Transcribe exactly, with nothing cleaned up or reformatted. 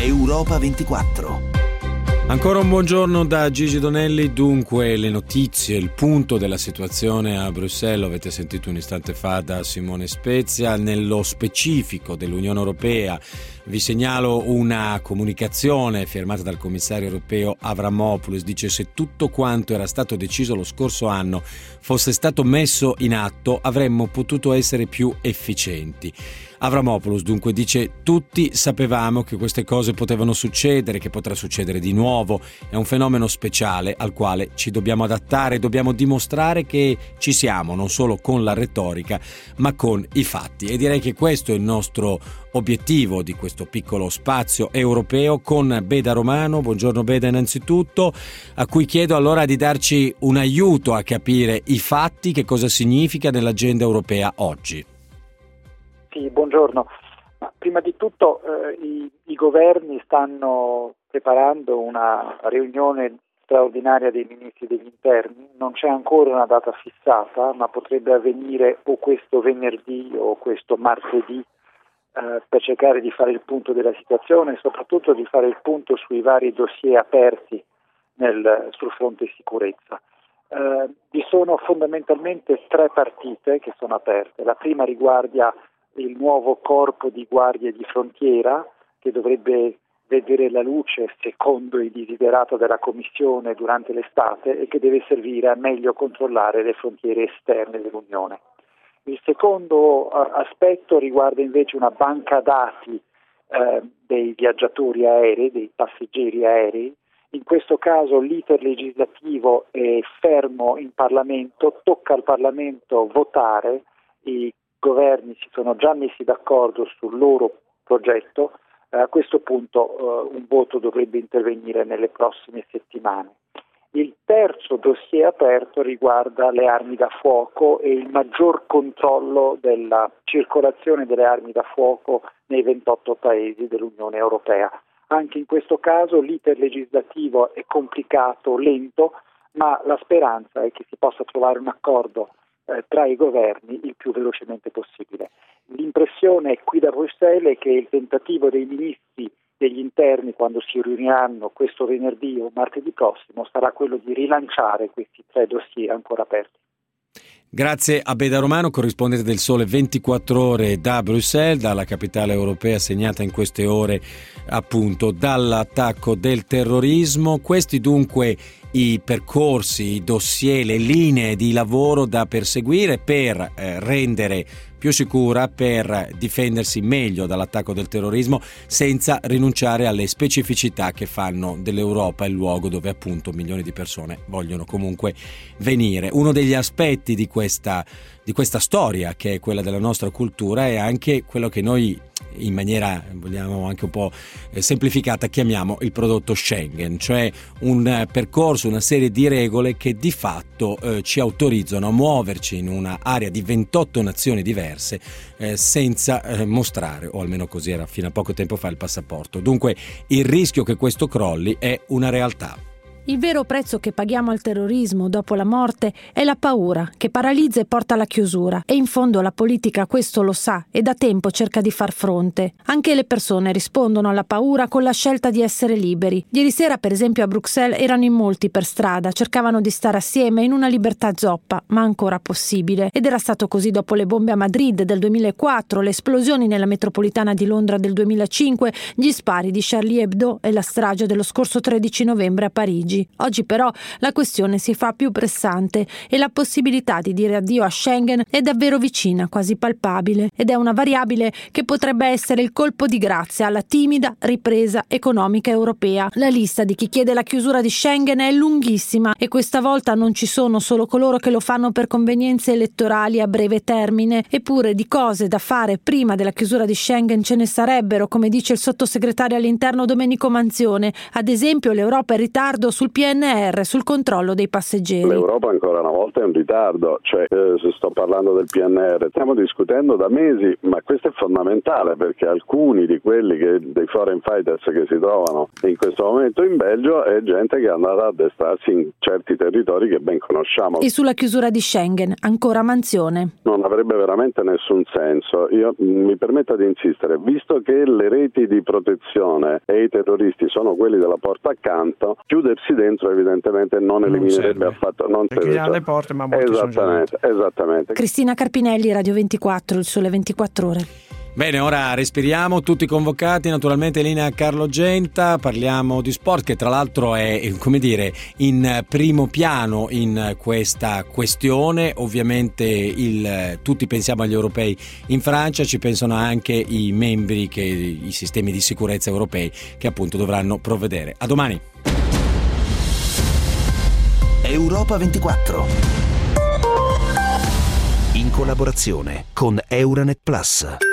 Europa ventiquattro. Ancora un buongiorno da Gigi Donelli. Dunque, le notizie, il punto della situazione a Bruxelles, avete sentito un istante fa da Simone Spezia. Nello specifico dell'Unione Europea vi segnalo una comunicazione firmata dal commissario europeo Avramopoulos. Dice: se tutto quanto era stato deciso lo scorso anno fosse stato messo in atto, avremmo potuto essere più efficienti. Avramopoulos dunque dice: tutti sapevamo che queste cose potevano succedere, che potrà succedere di nuovo. È un fenomeno speciale al quale ci dobbiamo adattare, dobbiamo dimostrare che ci siamo, non solo con la retorica ma con i fatti. E direi che questo è il nostro obiettivo di questo piccolo spazio europeo con Beda Romano. Buongiorno Beda innanzitutto, a cui chiedo allora di darci un aiuto a capire i fatti, che cosa significa nell'agenda europea oggi. Sì, buongiorno. Ma prima di tutto eh, i, i governi stanno preparando una riunione straordinaria dei ministri degli interni. Non c'è ancora una data fissata, ma potrebbe avvenire o questo venerdì o questo martedì eh, per cercare di fare il punto della situazione e soprattutto di fare il punto sui vari dossier aperti nel, sul fronte sicurezza. Eh, vi sono fondamentalmente tre partite che sono aperte. La prima riguarda il nuovo corpo di guardia di frontiera che dovrebbe vedere la luce secondo i desiderata della Commissione durante l'estate e che deve servire a meglio controllare le frontiere esterne dell'Unione. Il secondo uh, aspetto riguarda invece una banca dati uh, dei viaggiatori aerei, dei passeggeri aerei. In questo caso l'iter legislativo è fermo in Parlamento, tocca al Parlamento votare. I governi si sono già messi d'accordo sul loro progetto, eh, a questo punto eh, un voto dovrebbe intervenire nelle prossime settimane. Il terzo dossier aperto riguarda le armi da fuoco e il maggior controllo della circolazione delle armi da fuoco nei ventotto paesi dell'Unione Europea. Anche in questo caso l'iter legislativo è complicato, lento, ma la speranza è che si possa trovare un accordo Eh, tra i governi il più velocemente possibile. L'impressione qui da Bruxelles è che il tentativo dei ministri degli interni, quando si riuniranno questo venerdì o martedì prossimo, sarà quello di rilanciare questi tre dossier ancora aperti. Grazie a Beda Romano, corrispondente del Sole ventiquattro Ore da Bruxelles, dalla capitale europea segnata in queste ore appunto dall'attacco del terrorismo. Questi dunque i percorsi, i dossier, le linee di lavoro da perseguire per eh, rendere più sicura, per difendersi meglio dall'attacco del terrorismo senza rinunciare alle specificità che fanno dell'Europa il luogo dove appunto milioni di persone vogliono comunque venire. Uno degli aspetti di questa, di questa storia, che è quella della nostra cultura, è anche quello che noi in maniera, vogliamo anche un po' semplificata, chiamiamo il prodotto Schengen, cioè un percorso, una serie di regole che di fatto eh, ci autorizzano a muoverci in un'area di ventotto nazioni diverse eh, senza eh, mostrare, o almeno così era fino a poco tempo fa, il passaporto. Dunque il rischio che questo crolli è una realtà. Il vero prezzo che paghiamo al terrorismo dopo la morte è la paura, che paralizza e porta alla chiusura. E in fondo la politica questo lo sa e da tempo cerca di far fronte. Anche le persone rispondono alla paura con la scelta di essere liberi. Ieri sera, per esempio, a Bruxelles erano in molti per strada, cercavano di stare assieme in una libertà zoppa, ma ancora possibile. Ed era stato così dopo le bombe a Madrid del duemilaquattro, le esplosioni nella metropolitana di Londra del duemilacinque, gli spari di Charlie Hebdo e la strage dello scorso tredici novembre a Parigi. Oggi però la questione si fa più pressante e la possibilità di dire addio a Schengen è davvero vicina, quasi palpabile, ed è una variabile che potrebbe essere il colpo di grazia alla timida ripresa economica europea. La lista di chi chiede la chiusura di Schengen è lunghissima e questa volta non ci sono solo coloro che lo fanno per convenienze elettorali a breve termine, eppure di cose da fare prima della chiusura di Schengen ce ne sarebbero, come dice il sottosegretario all'interno Domenico Manzione. Ad esempio, l'Europa è in ritardo su sul P N R, sul controllo dei passeggeri. L'Europa ancora una volta è in ritardo, cioè eh, se sto parlando del P N R, stiamo discutendo da mesi, ma questo è fondamentale perché alcuni di quelli che, dei foreign fighters che si trovano in questo momento in Belgio è gente che è andata a addestrarsi in certi territori che ben conosciamo. E sulla chiusura di Schengen, ancora Manzione. Non avrebbe veramente nessun senso. Io mi permetto di insistere, visto che le reti di protezione e i terroristi sono quelli della porta accanto, chiudersi dentro evidentemente non eliminerebbe non affatto, non perché serve. ha le porte, ma molti esattamente, sono esattamente. Cristina Carpinelli, Radio ventiquattro, il Sole ventiquattro Ore. Bene, ora respiriamo, tutti convocati, naturalmente in linea Carlo Genta, parliamo di sport che tra l'altro è, come dire, in primo piano in questa questione. Ovviamente il, tutti pensiamo agli europei in Francia, ci pensano anche i membri, che, i sistemi di sicurezza europei che appunto dovranno provvedere. A domani. Europa ventiquattro, in collaborazione con Euranet Plus.